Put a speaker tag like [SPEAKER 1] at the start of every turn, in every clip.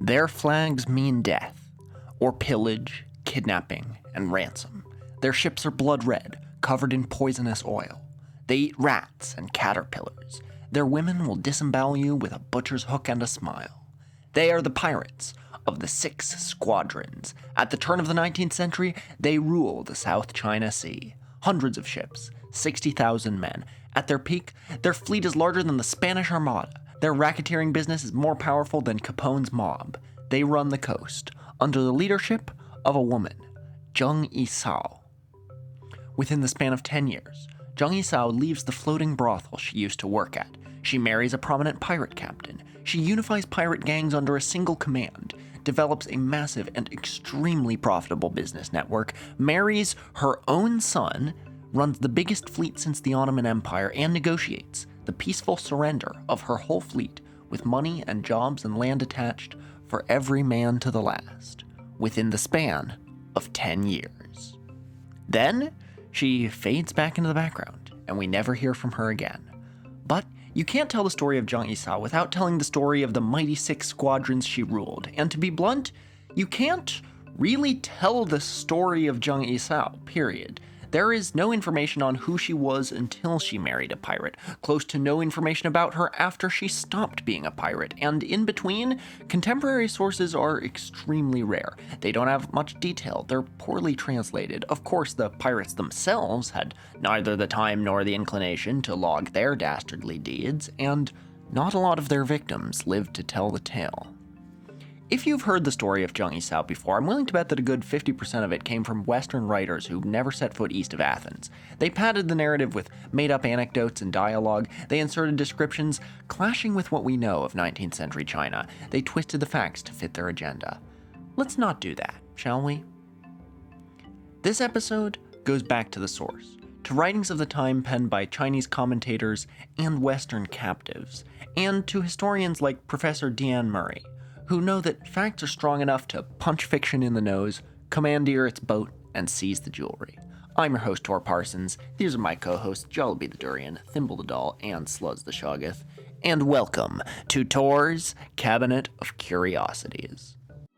[SPEAKER 1] Their flags mean death, or pillage, kidnapping, and ransom. Their ships are blood red, covered in poisonous oil. They eat rats and caterpillars. Their women will disembowel you with a butcher's hook and a smile. They are the pirates of the 6 squadrons. At the turn of the 19th century, they rule the South China Sea. Hundreds of ships, 60,000 men. At their peak, their fleet is larger than the Spanish Armada. Their racketeering business is more powerful than Capone's mob. They run the coast, under the leadership of a woman, Zheng Yisao. Within the span of 10 years, Zheng Yisao leaves the floating brothel she used to work at. She marries a prominent pirate captain. She unifies pirate gangs under a single command, develops a massive and extremely profitable business network, marries her own son, runs the biggest fleet since the Ottoman Empire, and negotiates the peaceful surrender of her whole fleet with money and jobs and land attached for every man to the last, within the span of 10 years. Then, she fades back into the background, and we never hear from her again. But you can't tell the story of Zheng Yisao without telling the story of the mighty 6 squadrons she ruled. And to be blunt, you can't really tell the story of Zheng Yisao, period. There is no information on who she was until she married a pirate, close to no information about her after she stopped being a pirate, and in between, contemporary sources are extremely rare. They don't have much detail, they're poorly translated. Of course, the pirates themselves had neither the time nor the inclination to log their dastardly deeds, and not a lot of their victims lived to tell the tale. If you've heard the story of Zheng Yisao before, I'm willing to bet that a good 50% of it came from Western writers who never set foot east of Athens. They padded the narrative with made-up anecdotes and dialogue. They inserted descriptions clashing with what we know of 19th century China. They twisted the facts to fit their agenda. Let's not do that, shall we? This episode goes back to the source, to writings of the time penned by Chinese commentators and Western captives, and to historians like Professor Deanne Murray, who know that facts are strong enough to punch fiction in the nose, commandeer its boat, and seize the jewelry. I'm your host, Tor Parsons. These are my co-hosts, Jollibee the Durian, Thimble the Doll, and Sluz the Shoggoth. And welcome to Tor's Cabinet of Curiosities.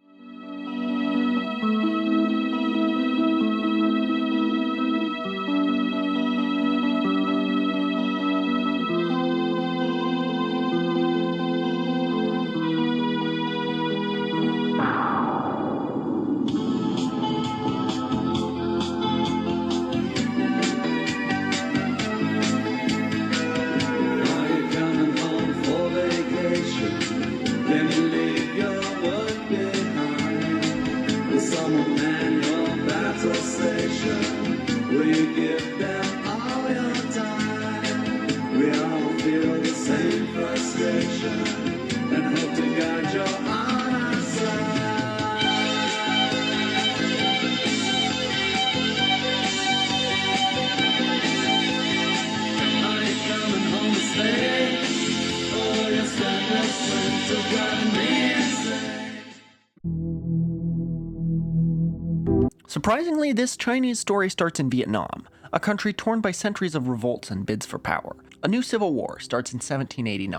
[SPEAKER 1] Surprisingly, this Chinese story starts in Vietnam, a country torn by centuries of revolts and bids for power. A new civil war starts in 1789.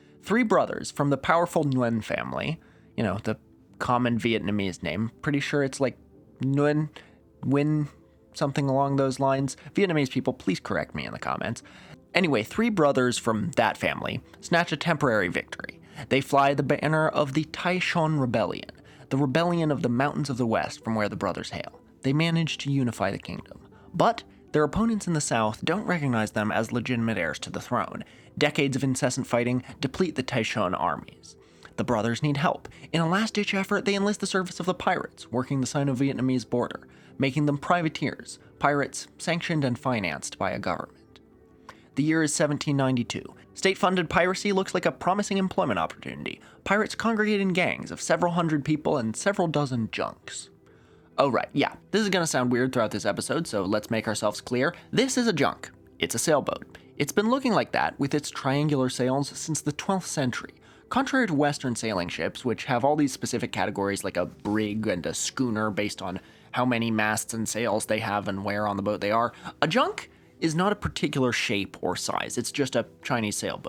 [SPEAKER 1] 3 brothers from the powerful Nguyen family, the common Vietnamese name, pretty sure it's like Nguyen, Nguyen, something along those lines. Vietnamese people, please correct me in the comments. Anyway, 3 brothers from that family snatch a temporary victory. They fly the banner of the Taishan Rebellion, the rebellion of the mountains of the west from where the brothers hail. They manage to unify the kingdom. But their opponents in the south don't recognize them as legitimate heirs to the throne. Decades of incessant fighting deplete the Taishan armies. The brothers need help. In a last-ditch effort, they enlist the service of the pirates, working the Sino-Vietnamese border, making them privateers, pirates sanctioned and financed by a government. The year is 1792. State-funded piracy looks like a promising employment opportunity. Pirates congregate in gangs of several hundred people and several dozen junks. Oh right, yeah, this is gonna sound weird throughout this episode, so let's make ourselves clear. This is a junk. It's a sailboat. It's been looking like that with its triangular sails since the 12th century. Contrary to Western sailing ships, which have all these specific categories like a brig and a schooner based on how many masts and sails they have and where on the boat they are, a junk is not a particular shape or size. It's just a Chinese sailboat.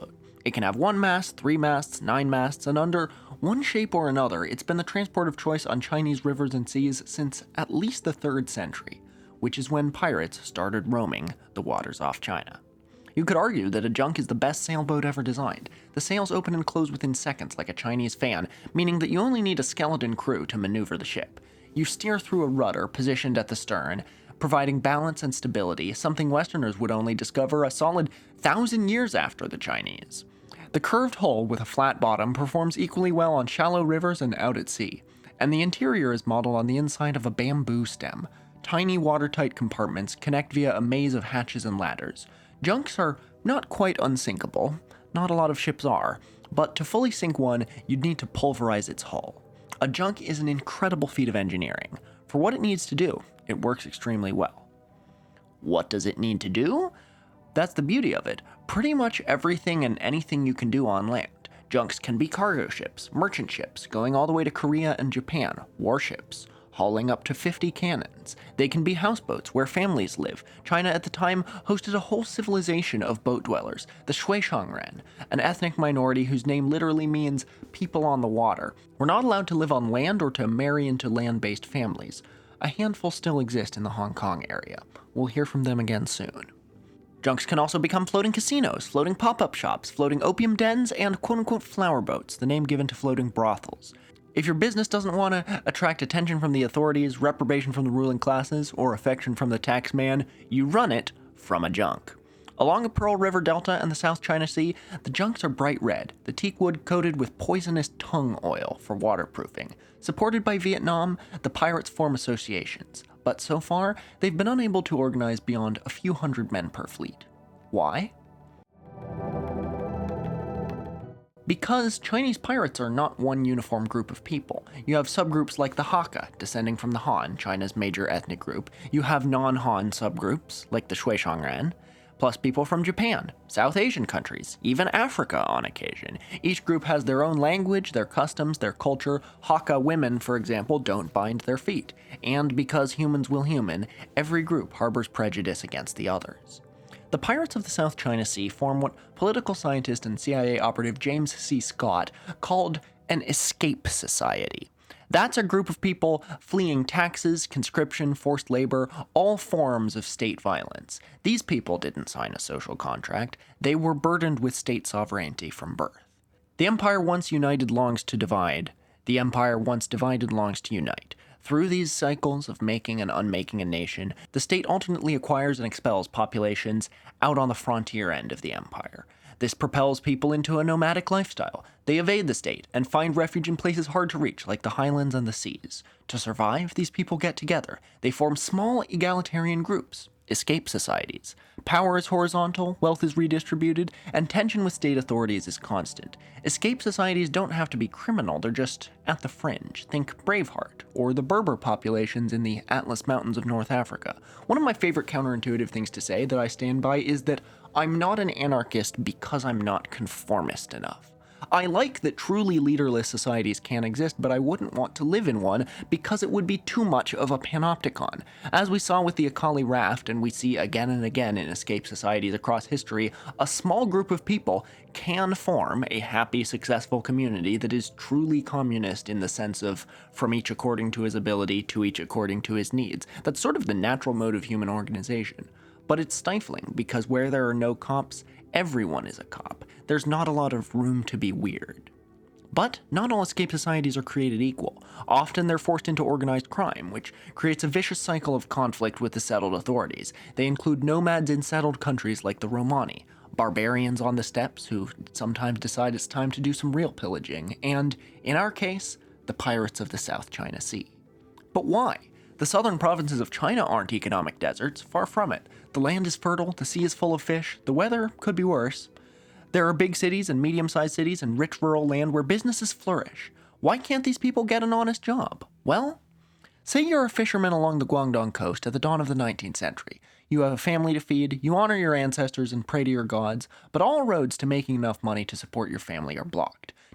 [SPEAKER 1] It can have 1 mast, 3 masts, 9 masts, and under one shape or another, it's been the transport of choice on Chinese rivers and seas since at least the 3rd century, which is when pirates started roaming the waters off China. You could argue that a junk is the best sailboat ever designed. The sails open and close within seconds like a Chinese fan, meaning that you only need a skeleton crew to maneuver the ship. You steer through a rudder positioned at the stern, providing balance and stability, something Westerners would only discover a solid 1,000 years after the Chinese. The curved hull with a flat bottom performs equally well on shallow rivers and out at sea, and the interior is modeled on the inside of a bamboo stem. Tiny watertight compartments connect via a maze of hatches and ladders. Junks are not quite unsinkable, not a lot of ships are, but to fully sink one, you'd need to pulverize its hull. A junk is an incredible feat of engineering. For what it needs to do, it works extremely well. What does it need to do? That's the beauty of it. Pretty much everything and anything you can do on land. Junks can be cargo ships, merchant ships, going all the way to Korea and Japan, warships, hauling up to 50 cannons. They can be houseboats where families live. China at the time hosted a whole civilization of boat dwellers, the Shuishangren, an ethnic minority whose name literally means people on the water. Were not allowed to live on land or to marry into land-based families. A handful still exist in the Hong Kong area. We'll hear from them again soon. Junks can also become floating casinos, floating pop-up shops, floating opium dens, and quote-unquote flower boats, the name given to floating brothels. If your business doesn't want to attract attention from the authorities, reprobation from the ruling classes, or affection from the tax man, you run it from a junk. Along the Pearl River Delta and the South China Sea, the junks are bright red, the teak wood coated with poisonous tung oil for waterproofing. Supported by Vietnam, the pirates form associations, but so far, they've been unable to organize beyond a few hundred men per fleet. Why? Because Chinese pirates are not one uniform group of people. You have subgroups like the Hakka, descending from the Han, China's major ethnic group. You have non-Han subgroups, like the Shuishangren, plus people from Japan, South Asian countries, even Africa on occasion. Each group has their own language, their customs, their culture. Hakka women, for example, don't bind their feet. And because humans will human, every group harbors prejudice against the others. The pirates of the South China Sea form what political scientist and CIA operative James C. Scott called an escape society. That's a group of people fleeing taxes, conscription, forced labor, all forms of state violence. These people didn't sign a social contract. They were burdened with state sovereignty from birth. The empire once united longs to divide. The empire once divided longs to unite. Through these cycles of making and unmaking a nation, the state alternately acquires and expels populations out on the frontier end of the empire. This propels people into a nomadic lifestyle. They evade the state and find refuge in places hard to reach, like the highlands and the seas. To survive, these people get together. They form small egalitarian groups, escape societies. Power is horizontal, wealth is redistributed, and tension with state authorities is constant. Escape societies don't have to be criminal, they're just at the fringe. Think Braveheart, or the Berber populations in the Atlas Mountains of North Africa. One of my favorite counterintuitive things to say that I stand by is that I'm not an anarchist because I'm not conformist enough. I like that truly leaderless societies can exist, but I wouldn't want to live in one because it would be too much of a panopticon. As we saw with the Akali Raft, and we see again and again in escape societies across history, a small group of people can form a happy, successful community that is truly communist in the sense of from each according to his ability to each according to his needs. That's sort of the natural mode of human organization. But it's stifling because where there are no cops, everyone is a cop. There's not a lot of room to be weird. But not all escape societies are created equal. Often they're forced into organized crime, which creates a vicious cycle of conflict with the settled authorities. They include nomads in settled countries like the Romani, barbarians on the steppes who sometimes decide it's time to do some real pillaging, and, in our case, the pirates of the South China Sea. But why? The southern provinces of China aren't economic deserts, far from it. The land is fertile, the sea is full of fish, the weather could be worse. There are big cities and medium-sized cities and rich rural land where businesses flourish. Why can't these people get an honest job? Well, say you're a fisherman along the Guangdong coast at the dawn of the 19th century. You have a family to feed, you honor your ancestors and pray to your gods, but all roads to making enough money to support your family are blocked.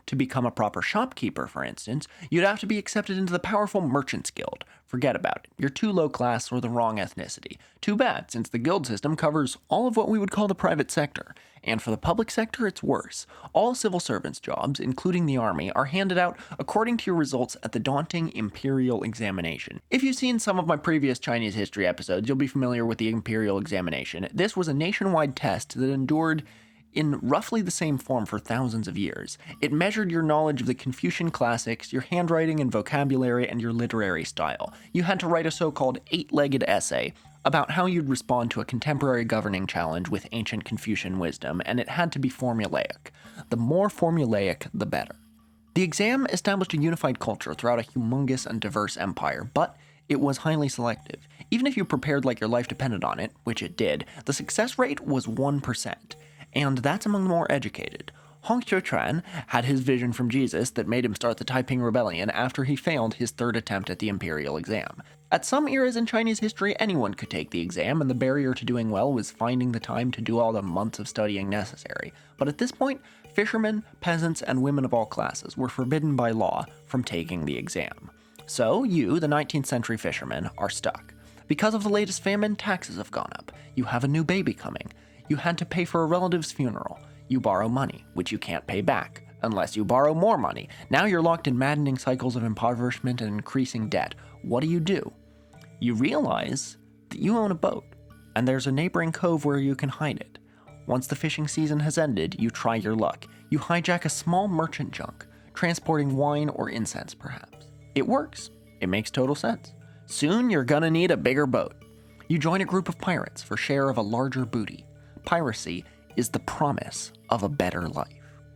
[SPEAKER 1] To become a proper shopkeeper, for instance, you'd have to be accepted into the powerful Merchants Guild. Forget about it. You're too low class or the wrong ethnicity. Too bad, since the guild system covers all of what we would call the private sector. And for the public sector, it's worse. All civil servants' jobs, including the army, are handed out according to your results at the daunting imperial examination. If you've seen some of my previous Chinese history episodes, you'll be familiar with the imperial examination. This was a nationwide test that endured in roughly the same form for thousands of years. It measured your knowledge of the Confucian classics, your handwriting and vocabulary, and your literary style. You had to write a so-called eight-legged essay about how you'd respond to a contemporary governing challenge with ancient Confucian wisdom, and it had to be formulaic. The more formulaic, the better. The exam established a unified culture throughout a humongous and diverse empire, but it was highly selective. Even if you prepared like your life depended on it, which it did, the success rate was 1%. And that's among the more educated. Hong Xiuquan had his vision from Jesus that made him start the Taiping Rebellion after he failed his third attempt at the imperial exam. At some eras in Chinese history, anyone could take the exam, and the barrier to doing well was finding the time to do all the months of studying necessary. But at this point, fishermen, peasants, and women of all classes were forbidden by law from taking the exam. So you, the 19th century fisherman, are stuck. Because of the latest famine, taxes have gone up. You have a new baby coming. You had to pay for a relative's funeral. You borrow money, which you can't pay back, unless you borrow more money. Now you're locked in maddening cycles of impoverishment and increasing debt. What do? You realize that you own a boat, and there's a neighboring cove where you can hide it. Once the fishing season has ended, you try your luck. You hijack a small merchant junk, transporting wine or incense perhaps. It works. It makes total sense. Soon you're gonna need a bigger boat. You join a group of pirates for share of a larger booty. Piracy is the promise of a better life.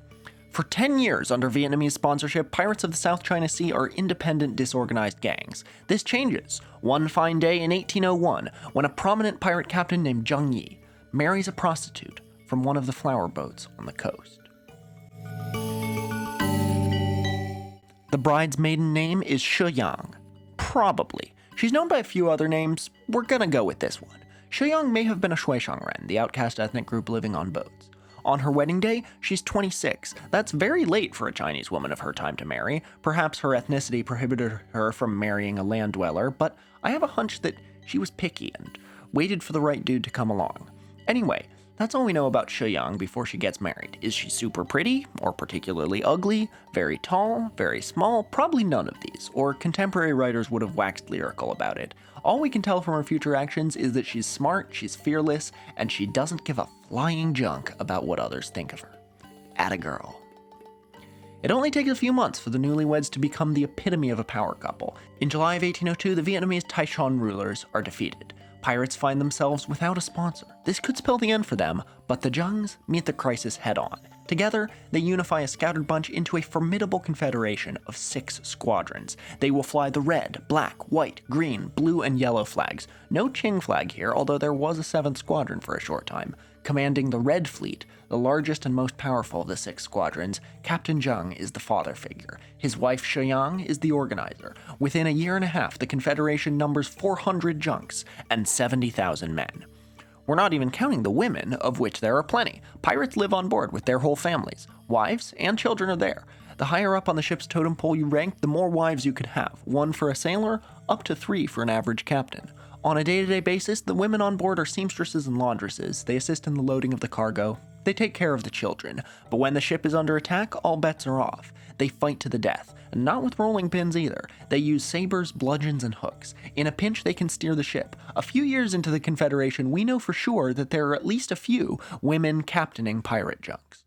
[SPEAKER 1] For 10 years under Vietnamese sponsorship, pirates of the South China Sea are independent, disorganized gangs. This changes one fine day in 1801 when a prominent pirate captain named Zheng Yi marries a prostitute from one of the flower boats on the coast. The bride's maiden name is Shi Yang. Probably. She's known by a few other names. We're gonna go with this one. Shi Yang may have been a Shuishangren, the outcast ethnic group living on boats. On her wedding day, she's 26. That's very late for a Chinese woman of her time to marry. Perhaps her ethnicity prohibited her from marrying a land dweller, but I have a hunch that she was picky and waited for the right dude to come along. Anyway, that's all we know about Shi Yang before she gets married. Is she super pretty, or particularly ugly, very tall, very small? Probably none of these, or contemporary writers would have waxed lyrical about it. All we can tell from her future actions is that she's smart, she's fearless, and she doesn't give a flying junk about what others think of her. Atta girl. It only takes a few months for the newlyweds to become the epitome of a power couple. In July of 1802, the Vietnamese Taishan rulers are defeated. Pirates find themselves without a sponsor. This could spell the end for them, but the Zhengs meet the crisis head-on. Together, they unify a scattered bunch into a formidable confederation of 6 squadrons. They will fly the red, black, white, green, blue, and yellow flags. No Qing flag here, although there was a 7th squadron for a short time. Commanding the Red Fleet, the largest and most powerful of the 6 squadrons, Captain Zheng is the father figure. His wife Shi Yang is the organizer. Within a year and a half, the Confederation numbers 400 junks and 70,000 men. We're not even counting the women, of which there are plenty. Pirates live on board with their whole families. Wives and children are there. The higher up on the ship's totem pole you ranked, the more wives you could have. 1 for a sailor, up to 3 for an average captain. On a day-to-day basis, the women on board are seamstresses and laundresses. They assist in the loading of the cargo. They take care of the children. But when the ship is under attack, all bets are off. They fight to the death. And not with rolling pins either. They use sabers, bludgeons, and hooks. In a pinch, they can steer the ship. A few years into the Confederation, we know for sure that there are at least a few women captaining pirate junks.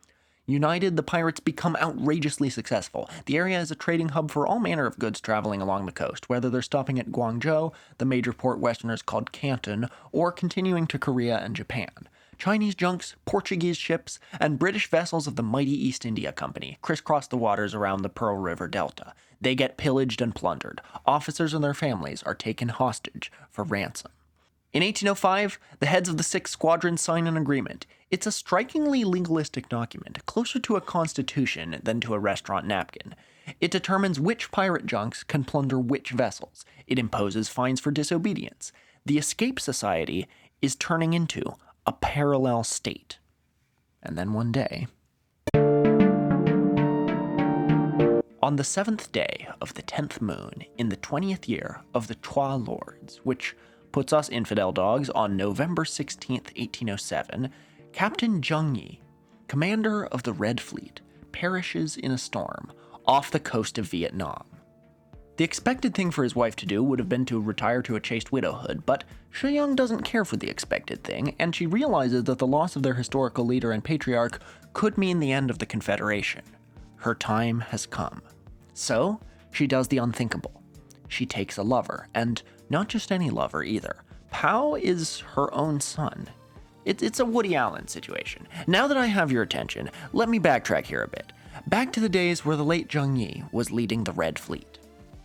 [SPEAKER 1] United, the pirates become outrageously successful. The area is a trading hub for all manner of goods traveling along the coast, whether they're stopping at Guangzhou, the major port westerners called Canton, or continuing to Korea and Japan. Chinese junks, Portuguese ships, and British vessels of the mighty East India Company crisscross the waters around the Pearl River Delta. They get pillaged and plundered. Officers and their families are taken hostage for ransom. In 1805, the heads of the 6 squadrons sign an agreement. It's a strikingly legalistic document, closer to a constitution than to a restaurant napkin. It determines which pirate junks can plunder which vessels. It imposes fines for disobedience. The Escape Society is turning into a parallel state. And then one day, On the 7th day of the 10th moon in the 20th year of the Chua Lords, which puts us infidel dogs on November 16th, 1807, Captain Zheng Yi, commander of the Red Fleet, perishes in a storm off the coast of Vietnam. The expected thing for his wife to do would have been to retire to a chaste widowhood, but Shi Yang doesn't care for the expected thing, and she realizes that the loss of their historical leader and patriarch could mean the end of the Confederation. Her time has come. So, she does the unthinkable. She takes a lover, and not just any lover either. Pao is her own son. It's a Woody Allen situation. Now that I have your attention, let me backtrack here a bit. Back to the days where the late Zheng Yi was leading the Red Fleet.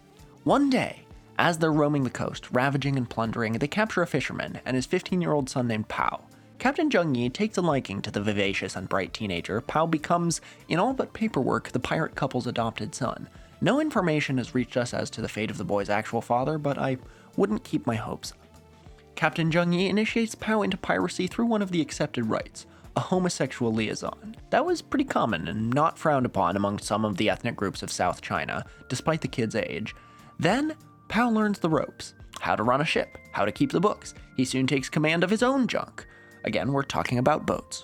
[SPEAKER 1] One day, as they're roaming the coast, ravaging and plundering, they capture a fisherman and his 15-year-old son named Pao. Captain Zheng Yi takes a liking to the vivacious and bright teenager. Pao becomes, in all but paperwork, the pirate couple's adopted son. No information has reached us as to the fate of the boy's actual father, but I wouldn't keep my hopes up. Captain Zheng Yi initiates Pao into piracy through one of the accepted rites, a homosexual liaison. That was pretty common and not frowned upon among some of the ethnic groups of South China, despite the kid's age. Then, Pao learns the ropes, how to run a ship, how to keep the books. He soon takes command of his own junk. Again, we're talking about boats.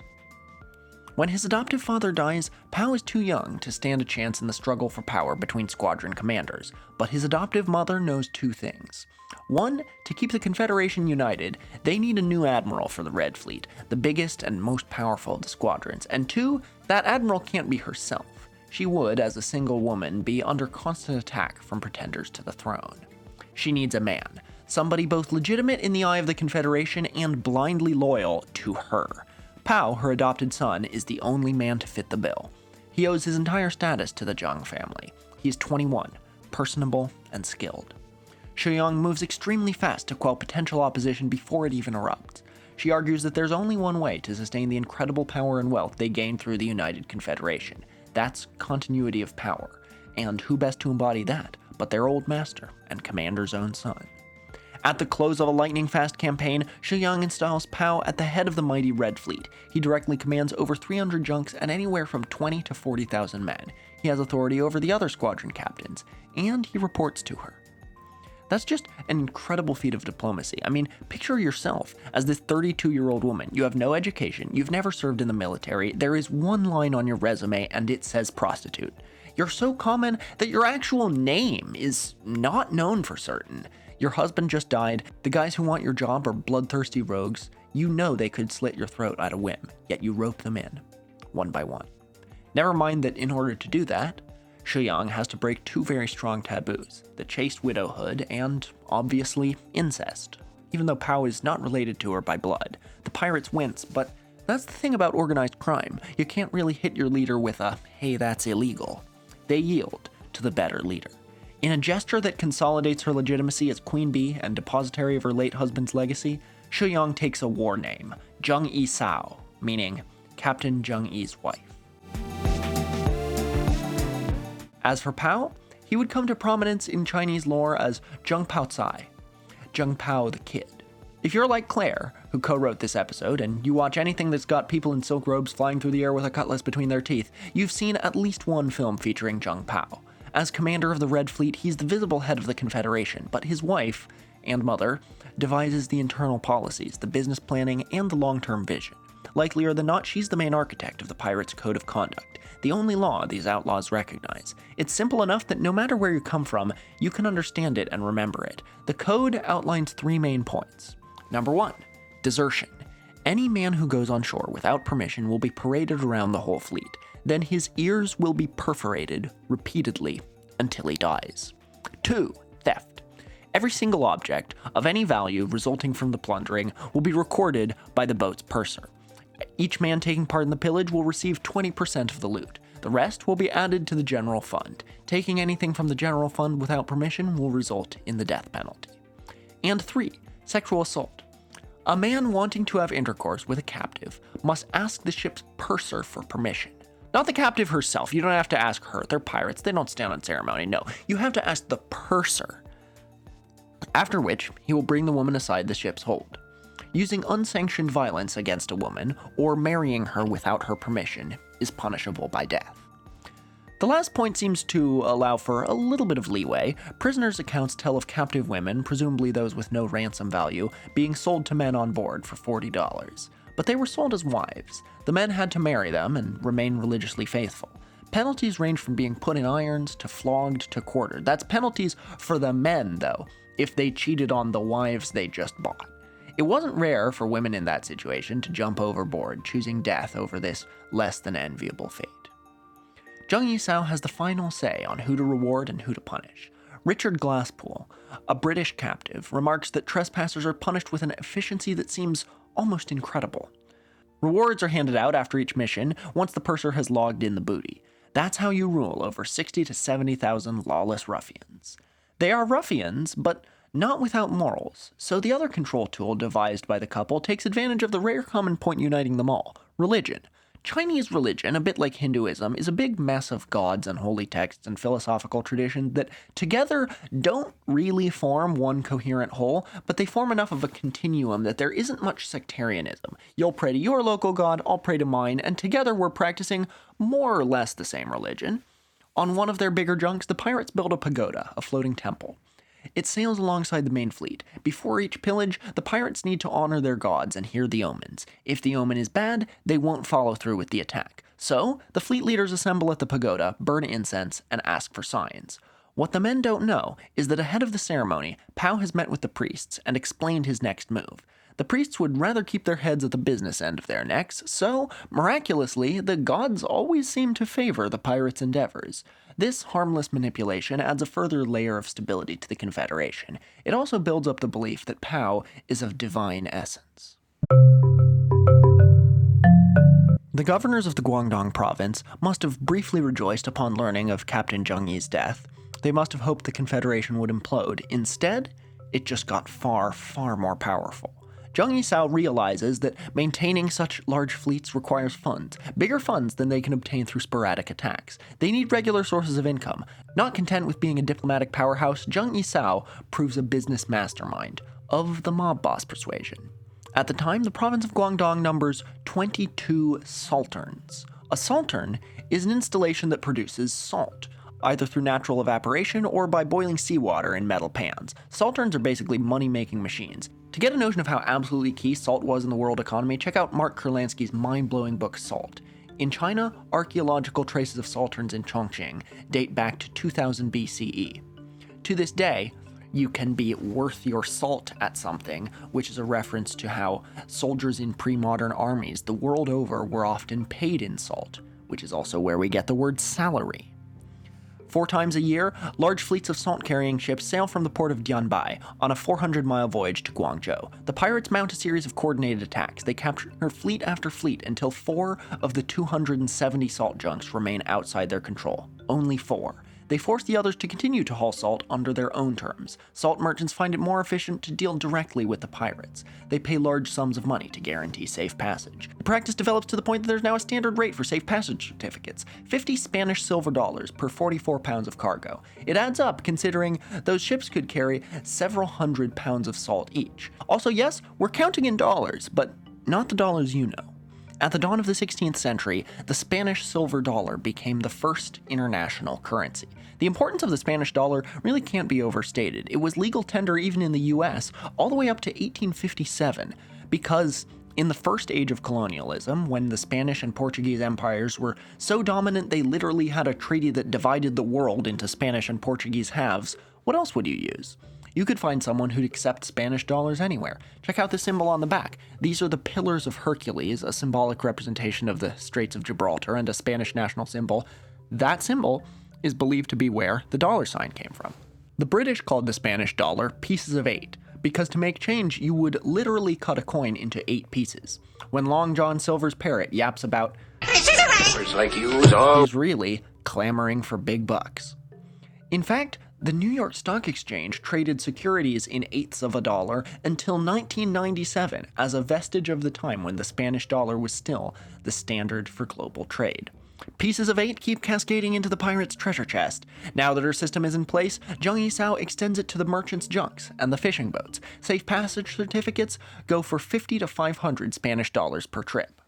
[SPEAKER 1] When his adoptive father dies, Pao is too young to stand a chance in the struggle for power between squadron commanders, but his adoptive mother knows two things. One, to keep the Confederation united, they need a new admiral for the Red Fleet, the biggest and most powerful of the squadrons, and two, that admiral can't be herself. She would, as a single woman, be under constant attack from pretenders to the throne. She needs a man, somebody both legitimate in the eye of the Confederation and blindly loyal to her. Pao, her adopted son, is the only man to fit the bill. He owes his entire status to the Zheng family. He is 21, personable, and skilled. Shi Yang moves extremely fast to quell potential opposition before it even erupts. She argues that there's only one way to sustain the incredible power and wealth they gain through the United Confederation. That's continuity of power. And who best to embody that but their old master and commander's own son? At the close of a lightning-fast campaign, Shi Yang installs Pao at the head of the mighty Red Fleet. He directly commands over 300 junks and anywhere from 20 to 40,000 men. He has authority over the other squadron captains, and he reports to her. That's just an incredible feat of diplomacy. I mean, picture yourself as this 32-year-old woman. You have no education, you've never served in the military, there is one line on your resume and it says prostitute. You're so common that your actual name is not known for certain. Your husband just died, the guys who want your job are bloodthirsty rogues. You know they could slit your throat at a whim, yet you rope them in, one by one. Never mind that in order to do that, Shi Yang has to break two very strong taboos, the chaste widowhood and, obviously, incest. Even though Pao is not related to her by blood, the pirates wince, but that's the thing about organized crime. You can't really hit your leader with a, hey, that's illegal. They yield to the better leader. In a gesture that consolidates her legitimacy as Queen Bee and depositary of her late husband's legacy, Shi Yang takes a war name, Zheng Yi Sao, meaning Captain Zheng Yi's wife. As for Pao, he would come to prominence in Chinese lore as Zheng Pao Cai, Zheng Pao the Kid. If you're like Claire, who co-wrote this episode, and you watch anything that's got people in silk robes flying through the air with a cutlass between their teeth, you've seen at least one film featuring Zheng Pao. As commander of the Red Fleet, he's the visible head of the Confederation, but his wife, and mother, devises the internal policies, the business planning, and the long-term vision. Likelier than not, she's the main architect of the pirates' code of conduct, the only law these outlaws recognize. It's simple enough that no matter where you come from, you can understand it and remember it. The code outlines three main points. Number 1, desertion. Any man who goes on shore without permission will be paraded around the whole fleet. Then his ears will be perforated repeatedly until he dies. 2, theft. Every single object of any value resulting from the plundering will be recorded by the boat's purser. Each man taking part in the pillage will receive 20% of the loot. The rest will be added to the general fund. Taking anything from the general fund without permission will result in the death penalty. And 3, sexual assault. A man wanting to have intercourse with a captive must ask the ship's purser for permission. Not the captive herself. You don't have to ask her. They're pirates. They don't stand on ceremony. No, you have to ask the purser. After which, he will bring the woman aside the ship's hold. Using unsanctioned violence against a woman or marrying her without her permission is punishable by death. The last point seems to allow for a little bit of leeway. Prisoners' accounts tell of captive women, presumably those with no ransom value, being sold to men on board for $40. But they were sold as wives. The men had to marry them and remain religiously faithful. Penalties range from being put in irons to flogged to quartered. That's penalties for the men, though, if they cheated on the wives they just bought. It wasn't rare for women in that situation to jump overboard, choosing death over this less than enviable fate. Zheng Yisao has the final say on who to reward and who to punish. Richard Glasspool, a British captive, remarks that trespassers are punished with an efficiency that seems almost incredible. Rewards are handed out after each mission once the purser has logged in the booty. That's how you rule over 60 to 70,000 lawless ruffians. They are ruffians, but not without morals, so the other control tool devised by the couple takes advantage of the rare common point uniting them all: religion. Chinese religion, a bit like Hinduism, is a big mess of gods and holy texts and philosophical traditions that together don't really form one coherent whole, but they form enough of a continuum that there isn't much sectarianism. You'll pray to your local god, I'll pray to mine, and together we're practicing more or less the same religion. On one of their bigger junks, the pirates build a pagoda, a floating temple. It sails alongside the main fleet. Before each pillage, the pirates need to honor their gods and hear the omens. If the omen is bad, they won't follow through with the attack. So, the fleet leaders assemble at the pagoda, burn incense, and ask for signs. What the men don't know is that ahead of the ceremony, Pow has met with the priests and explained his next move. The priests would rather keep their heads at the business end of their necks, so, miraculously, the gods always seem to favor the pirates' endeavors. This harmless manipulation adds a further layer of stability to the Confederation. It also builds up the belief that Pow is of divine essence. The governors of the Guangdong province must have briefly rejoiced upon learning of Captain Zheng Yi's death. They must have hoped the Confederation would implode. Instead, it just got far, far more powerful. Zheng Yisao realizes that maintaining such large fleets requires funds, bigger funds than they can obtain through sporadic attacks. They need regular sources of income. Not content with being a diplomatic powerhouse, Zheng Yisao proves a business mastermind of the mob boss persuasion. At the time, the province of Guangdong numbers 22 salterns. A saltern is an installation that produces salt, either through natural evaporation or by boiling seawater in metal pans. Salterns are basically money-making machines. To get a notion of how absolutely key salt was in the world economy, check out Mark Kurlansky's mind-blowing book Salt. In China, archaeological traces of salterns in Chongqing date back to 2000 BCE. To this day, you can be worth your salt at something, which is a reference to how soldiers in pre-modern armies the world over were often paid in salt, which is also where we get the word salary. 4 times a year, large fleets of salt-carrying ships sail from the port of Dianbai on a 400-mile voyage to Guangzhou. The pirates mount a series of coordinated attacks. They capture fleet after fleet until 4 of the 270 salt junks remain outside their control. Only 4. They force the others to continue to haul salt under their own terms. Salt merchants find it more efficient to deal directly with the pirates. They pay large sums of money to guarantee safe passage. The practice develops to the point that there's now a standard rate for safe passage certificates, 50 Spanish silver dollars per 44 pounds of cargo. It adds up considering those ships could carry several hundred pounds of salt each. Also, yes, we're counting in dollars, but not the dollars you know. At the dawn of the 16th century, the Spanish silver dollar became the first international currency. The importance of the Spanish dollar really can't be overstated. It was legal tender even in the US all the way up to 1857, because in the first age of colonialism, when the Spanish and Portuguese empires were so dominant they literally had a treaty that divided the world into Spanish and Portuguese halves, what else would you use? You could find someone who'd accept Spanish dollars anywhere. Check out the symbol on the back. These are the Pillars of Hercules, a symbolic representation of the Straits of Gibraltar and a Spanish national symbol. That symbol is believed to be where the dollar sign came from. The British called the Spanish dollar pieces of 8, because to make change, you would literally cut a coin into 8 pieces. When Long John Silver's parrot yaps about like he's really clamoring for big bucks. In fact, the New York Stock Exchange traded securities in eighths of a dollar until 1997 as a vestige of the time when the Spanish dollar was still the standard for global trade. Pieces of 8 keep cascading into the pirates' treasure chest. Now that her system is in place, Zheng Yisao extends it to the merchants' junks and the fishing boats. Safe passage certificates go for 50 to 500 Spanish dollars per trip.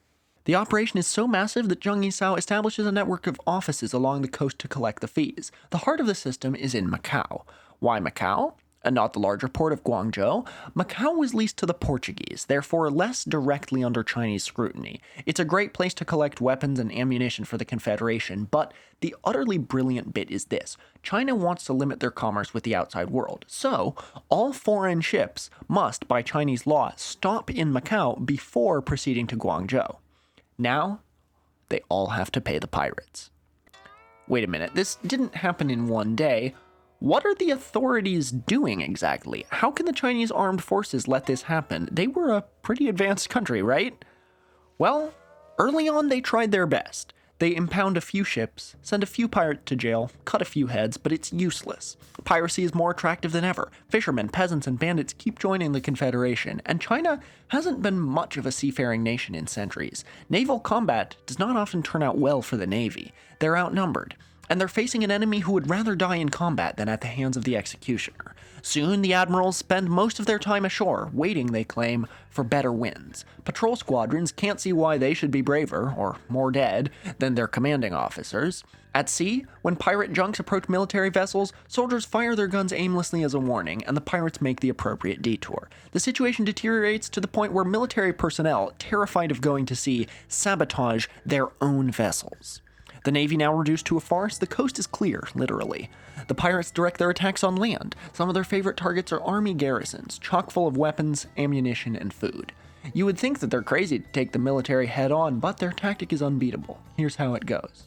[SPEAKER 1] The operation is so massive that Zheng Yisao establishes a network of offices along the coast to collect the fees. The heart of the system is in Macau. Why Macau? And not the larger port of Guangzhou? Macau was leased to the Portuguese, therefore less directly under Chinese scrutiny. It's a great place to collect weapons and ammunition for the Confederation, but the utterly brilliant bit is this. China wants to limit their commerce with the outside world, so all foreign ships must, by Chinese law, stop in Macau before proceeding to Guangzhou. Now, they all have to pay the pirates. Wait a minute, this didn't happen in one day. What are the authorities doing exactly? How can the Chinese armed forces let this happen? They were a pretty advanced country, right? Well, early on they tried their best. They impound a few ships, send a few pirates to jail, cut a few heads, but it's useless. Piracy is more attractive than ever. Fishermen, peasants, and bandits keep joining the Confederation, and China hasn't been much of a seafaring nation in centuries. Naval combat does not often turn out well for the Navy. They're outnumbered, and they're facing an enemy who would rather die in combat than at the hands of the executioner. Soon, the admirals spend most of their time ashore, waiting, they claim, for better winds. Patrol squadrons can't see why they should be braver, or more dead, than their commanding officers. At sea, when pirate junks approach military vessels, soldiers fire their guns aimlessly as a warning, and the pirates make the appropriate detour. The situation deteriorates to the point where military personnel, terrified of going to sea, sabotage their own vessels. The Navy now reduced to a farce, the coast is clear, literally. The pirates direct their attacks on land. Some of their favorite targets are army garrisons, chock full of weapons, ammunition, and food. You would think that they're crazy to take the military head on, but their tactic is unbeatable. Here's how it goes.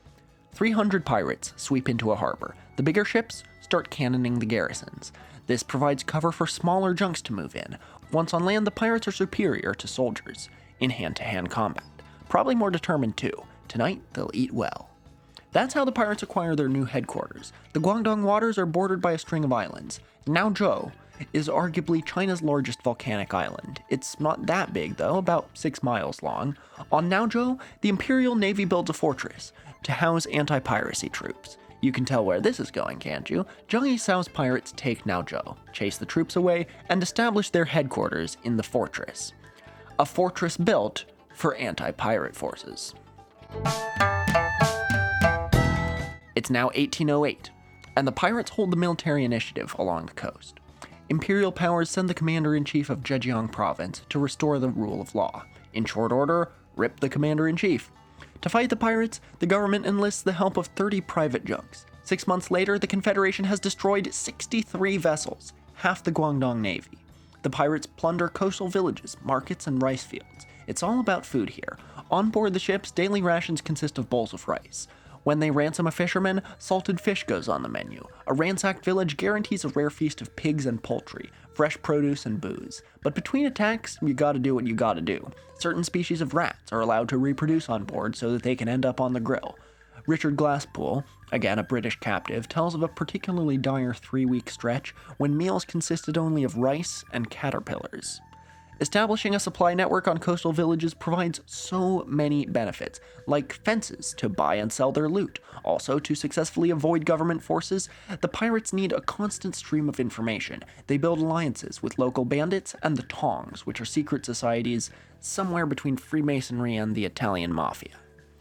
[SPEAKER 1] 300 pirates sweep into a harbor. The bigger ships start cannoning the garrisons. This provides cover for smaller junks to move in. Once on land, the pirates are superior to soldiers in hand-to-hand combat. Probably more determined too. Tonight, they'll eat well. That's how the pirates acquire their new headquarters. The Guangdong waters are bordered by a string of islands. Naozhou is arguably China's largest volcanic island. It's not that big, though, about 6 miles long. On Naozhou, the Imperial Navy builds a fortress to house anti-piracy troops. You can tell where this is going, can't you? Zheng Yisao's pirates take Naozhou, chase the troops away, and establish their headquarters in the fortress. A fortress built for anti-pirate forces. It's now 1808, and the pirates hold the military initiative along the coast. Imperial powers send the commander-in-chief of Zhejiang province to restore the rule of law. In short order, rip the commander-in-chief. To fight the pirates, the government enlists the help of 30 private junks. 6 months later, the Confederation has destroyed 63 vessels, half the Guangdong Navy. The pirates plunder coastal villages, markets, and rice fields. It's all about food here. On board the ships, daily rations consist of bowls of rice. When they ransom a fisherman, salted fish goes on the menu. A ransacked village guarantees a rare feast of pigs and poultry, fresh produce and booze. But between attacks, you gotta do what you gotta do. Certain species of rats are allowed to reproduce on board so that they can end up on the grill. Richard Glasspool, again a British captive, tells of a particularly dire 3-week stretch when meals consisted only of rice and caterpillars. Establishing a supply network on coastal villages provides so many benefits, like fences to buy and sell their loot. Also, to successfully avoid government forces, the pirates need a constant stream of information. They build alliances with local bandits and the Tongs, which are secret societies somewhere between Freemasonry and the Italian Mafia.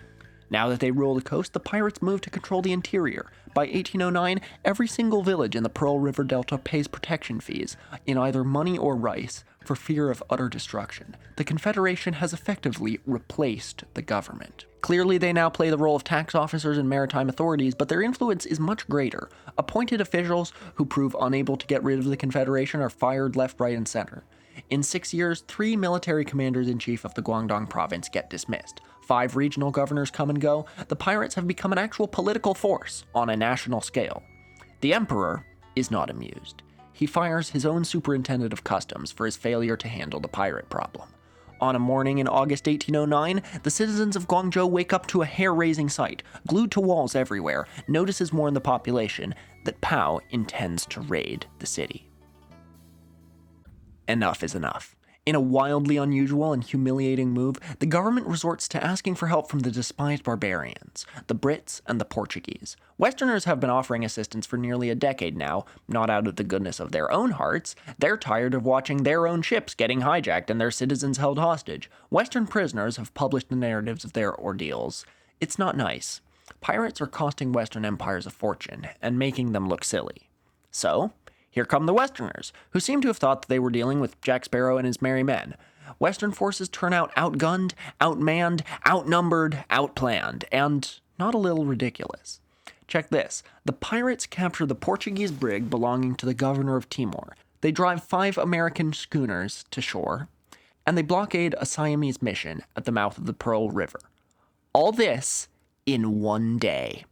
[SPEAKER 1] Now that they rule the coast, the pirates move to control the interior. By 1809, every single village in the Pearl River Delta pays protection fees, in either money or rice, for fear of utter destruction. The Confederation has effectively replaced the government. Clearly, they now play the role of tax officers and maritime authorities, but their influence is much greater. Appointed officials who prove unable to get rid of the Confederation are fired left, right, and center. In 6 years, 3 military commanders-in-chief of the Guangdong province get dismissed. 5 regional governors come and go. The pirates have become an actual political force on a national scale. The emperor is not amused. He fires his own superintendent of customs for his failure to handle the pirate problem. On a morning in August 1809, the citizens of Guangzhou wake up to a hair-raising sight. Glued to walls everywhere, notices warn the population that Pao intends to raid the city. Enough is enough. In a wildly unusual and humiliating move, the government resorts to asking for help from the despised barbarians, the Brits and the Portuguese. Westerners have been offering assistance for nearly a decade now, not out of the goodness of their own hearts. They're tired of watching their own ships getting hijacked and their citizens held hostage. Western prisoners have published the narratives of their ordeals. It's not nice. Pirates are costing Western empires a fortune and making them look silly. So, here come the Westerners, who seem to have thought that they were dealing with Jack Sparrow and his merry men. Western forces turn out outgunned, outmanned, outnumbered, outplanned, and not a little ridiculous. Check this. The pirates capture the Portuguese brig belonging to the governor of Timor. They drive 5 American schooners to shore, and they blockade a Siamese mission at the mouth of the Pearl River. All this in one day.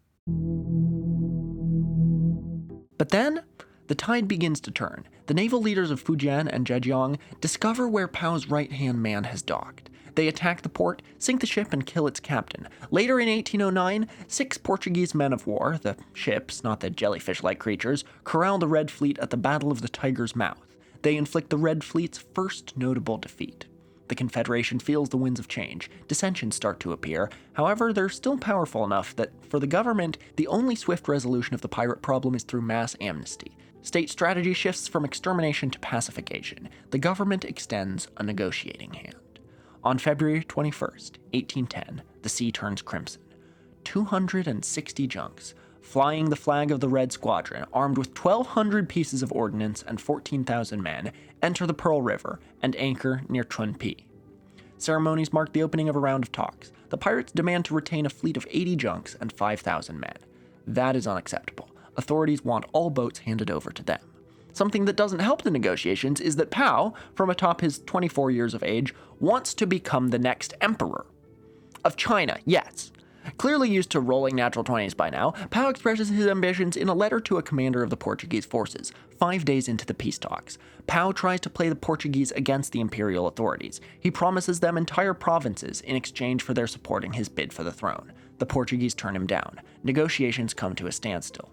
[SPEAKER 1] But then, the tide begins to turn. The naval leaders of Fujian and Zhejiang discover where Pao's right-hand man has docked. They attack the port, sink the ship, and kill its captain. Later in 1809, 6 Portuguese men of war, the ships, not the jellyfish-like creatures, corral the Red Fleet at the Battle of the Tiger's Mouth. They inflict the Red Fleet's first notable defeat. The Confederation feels the winds of change. Dissensions start to appear. However, they're still powerful enough that, for the government, the only swift resolution of the pirate problem is through mass amnesty. State strategy shifts from extermination to pacification. The government extends a negotiating hand. On February 21st, 1810, the sea turns crimson. 260 junks, flying the flag of the Red Squadron, armed with 1,200 pieces of ordnance and 14,000 men, enter the Pearl River and anchor near Chunpi. Ceremonies mark the opening of a round of talks. The pirates demand to retain a fleet of 80 junks and 5,000 men. That is unacceptable. Authorities want all boats handed over to them. Something that doesn't help the negotiations is that Pao, from atop his 24 years of age, wants to become the next emperor. Of China, yes. Clearly used to rolling natural 20s by now, Pao expresses his ambitions in a letter to a commander of the Portuguese forces, 5 days into the peace talks. Pao tries to play the Portuguese against the imperial authorities. He promises them entire provinces in exchange for their supporting his bid for the throne. The Portuguese turn him down. Negotiations come to a standstill.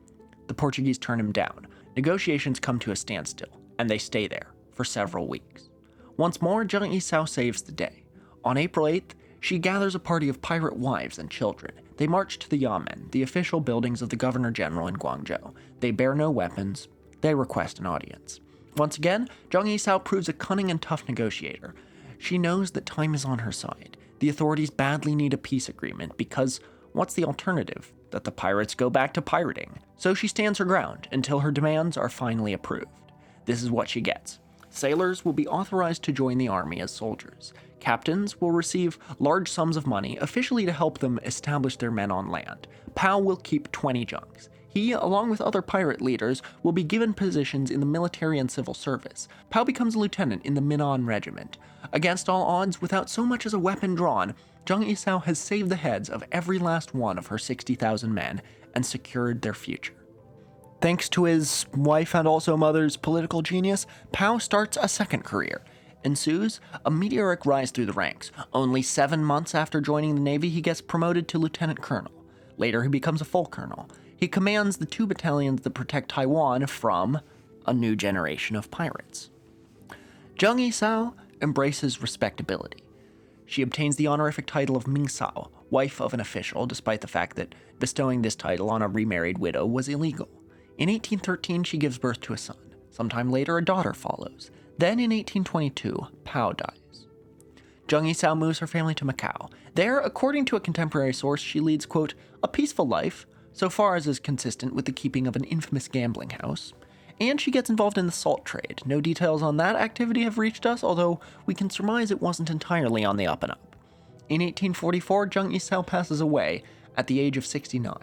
[SPEAKER 1] Negotiations come to a standstill, and they stay there for several weeks. Once more, Zheng Yisao saves the day. On April 8th, she gathers a party of pirate wives and children. They march to the Yamen, the official buildings of the Governor-General in Guangzhou. They bear no weapons. They request an audience. Once again, Zheng Yisao proves a cunning and tough negotiator. She knows that time is on her side. The authorities badly need a peace agreement because what's the alternative? That the pirates go back to pirating. So she stands her ground until her demands are finally approved. This is what she gets. Sailors will be authorized to join the army as soldiers. Captains will receive large sums of money officially to help them establish their men on land. Pao will keep 20 junks. He, along with other pirate leaders, will be given positions in the military and civil service. Pao becomes a lieutenant in the Minnan Regiment. Against all odds, without so much as a weapon drawn, Zheng Yisao has saved the heads of every last one of her 60,000 men and secured their future. Thanks to his wife and also mother's political genius, Pao starts a second career. Ensues a meteoric rise through the ranks. Only 7 months after joining the Navy, he gets promoted to lieutenant colonel. Later, he becomes a full colonel. He commands the 2 battalions that protect Taiwan from a new generation of pirates. Zheng Yisao embraces respectability. She obtains the honorific title of Mingsao, wife of an official, despite the fact that bestowing this title on a remarried widow was illegal. In 1813, she gives birth to a son. Sometime later, a daughter follows. Then, in 1822, Pao dies. Zheng Yisao moves her family to Macau. There, according to a contemporary source, she leads, quote, a peaceful life, so far as is consistent with the keeping of an infamous gambling house. And she gets involved in the salt trade. No details on that activity have reached us, although we can surmise it wasn't entirely on the up and up. In 1844, Zheng Yisao passes away at the age of 69.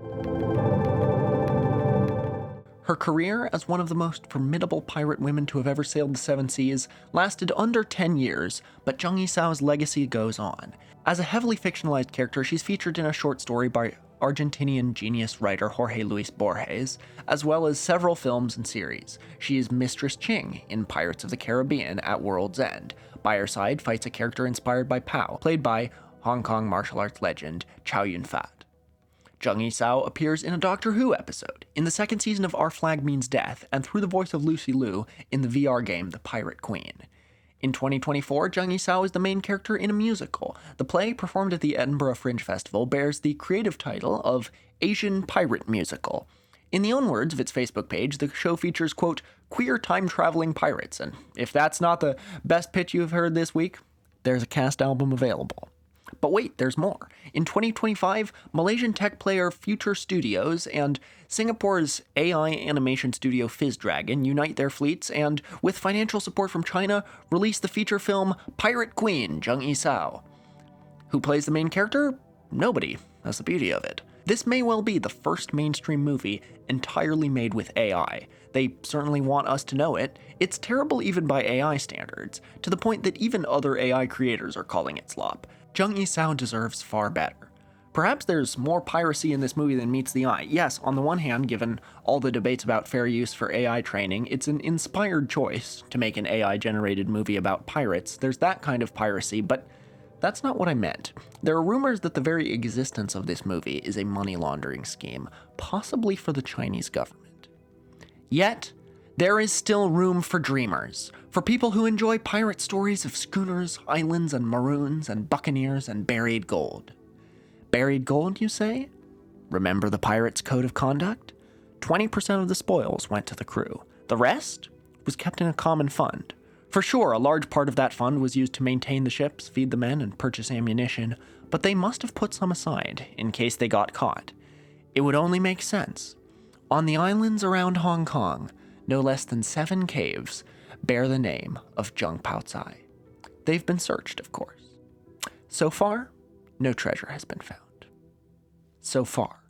[SPEAKER 1] Her career as one of the most formidable pirate women to have ever sailed the 7 seas lasted under 10 years, but Zheng Yisao's legacy goes on. As a heavily fictionalized character, she's featured in a short story by Argentinian genius writer Jorge Luis Borges, as well as several films and series. She is Mistress Ching in Pirates of the Caribbean at World's End. By her side fights a character inspired by Pao, played by Hong Kong martial arts legend Chow Yun-fat. Zheng Yisao appears in a Doctor Who episode, in the 2nd season of Our Flag Means Death, and through the voice of Lucy Liu in the VR game The Pirate Queen. In 2024, Zhang Yishao is the main character in a musical. The play, performed at the Edinburgh Fringe Festival, bears the creative title of Asian Pirate Musical. In the own words of its Facebook page, the show features, quote, queer time-traveling pirates, and if that's not the best pitch you've heard this week, there's a cast album available. But wait, there's more. In 2025, Malaysian tech player Future Studios and Singapore's AI animation studio Fizzdragon unite their fleets and, with financial support from China, release the feature film Pirate Queen, Zhang Yishao. Who plays the main character? Nobody. That's the beauty of it. This may well be the first mainstream movie entirely made with AI. They certainly want us to know it. It's terrible even by AI standards, to the point that even other AI creators are calling it slop. Zhang Yishao deserves far better. Perhaps there's more piracy in this movie than meets the eye. Yes, on the one hand, given all the debates about fair use for AI training, it's an inspired choice to make an AI-generated movie about pirates. There's that kind of piracy, but that's not what I meant. There are rumors that the very existence of this movie is a money laundering scheme, possibly for the Chinese government. Yet, there is still room for dreamers, for people who enjoy pirate stories of schooners, islands, and maroons, and buccaneers, and buried gold. Buried gold, you say? Remember the pirates' code of conduct? 20% of the spoils went to the crew. The rest was kept in a common fund. For sure, a large part of that fund was used to maintain the ships, feed the men, and purchase ammunition, but they must have put some aside in case they got caught. It would only make sense. On the islands around Hong Kong, no less than 7 caves bear the name of Zheng Baocai. They've been searched, of course. So far, no treasure has been found. So far.